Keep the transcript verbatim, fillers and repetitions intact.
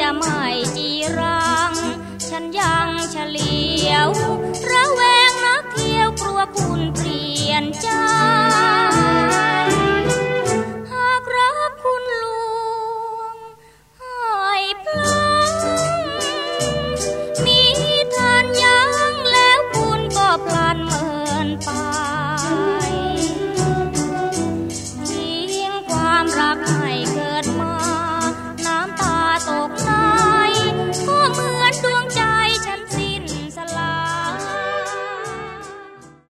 ไม่จีรังฉันยังเฉลียวระแวงนักเที่ยวกลัวคุณเปลี่ยนใจ